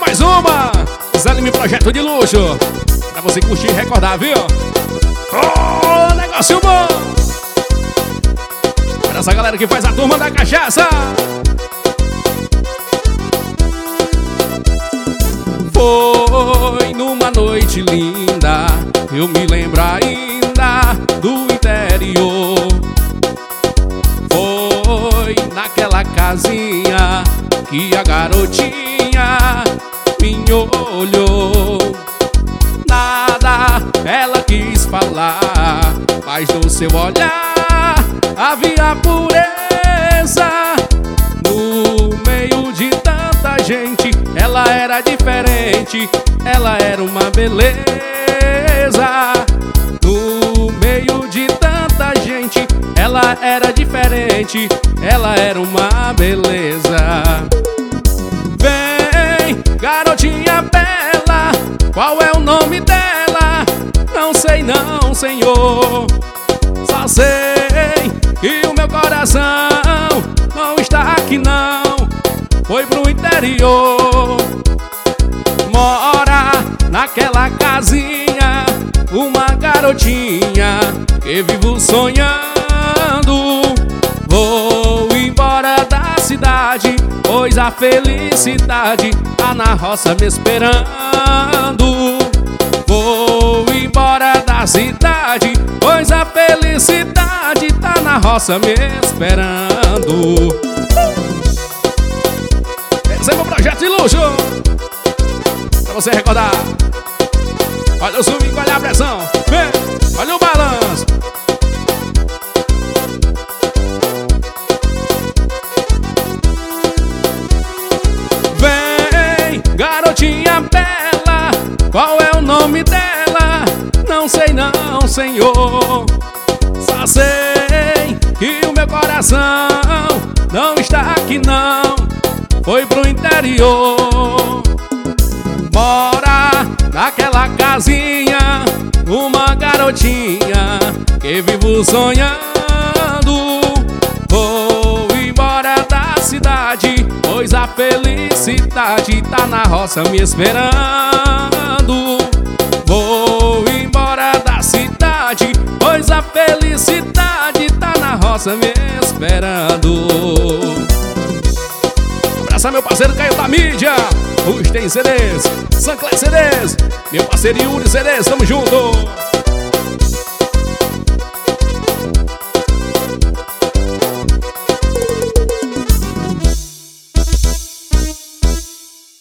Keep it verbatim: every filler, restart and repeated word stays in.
mais uma Zé Lima Projeto de Luxo, pra você curtir e recordar, viu? Oh, negócio bom! Para essa galera que faz a turma da cachaça. Foi numa noite linda, eu me lembro ainda do interior. Foi naquela casinha que a garotinha me olhou. Nada ela quis falar, mas no seu olhar havia pureza. No meio de tanta gente, ela era diferente, ela era uma beleza. No meio de tanta gente, ela era diferente, ela era uma beleza. Vem, garotinha bela, qual é o nome dela? Não sei não, senhor. Só sei que o meu coração não está aqui não, foi pro interior. Mora naquela casinha uma garotinha que vivo sonhando. Vou embora da cidade, pois a felicidade tá na roça me esperando. Vou embora da cidade, pois a felicidade tá na roça me esperando. Esse é meu projeto de luxo, pra você recordar. Olha o swing, olha a pressão, vem, olha o balanço. Vem, garotinha bela, qual é o nome dela? Não sei não, senhor. Só sei que o meu coração não está aqui não, foi pro interior. Mora naquela casinha uma garotinha que vivo sonhando. Vou embora da cidade, pois a felicidade tá na roça me esperando. Vou embora da cidade, pois a felicidade tá na roça me esperando. Abraça meu parceiro Caio da mídia, os tem C Ds, Sancler C Ds, meu parceiro Yuri C Ds, tamo junto.